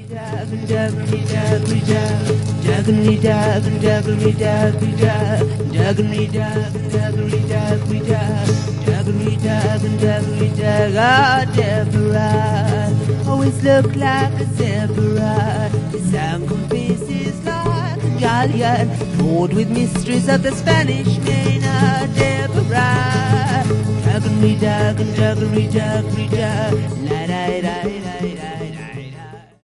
Deborah always look like a zebra. His sanguine face is like a galleon, filled with mysteries of the Spanish Main. Deborah,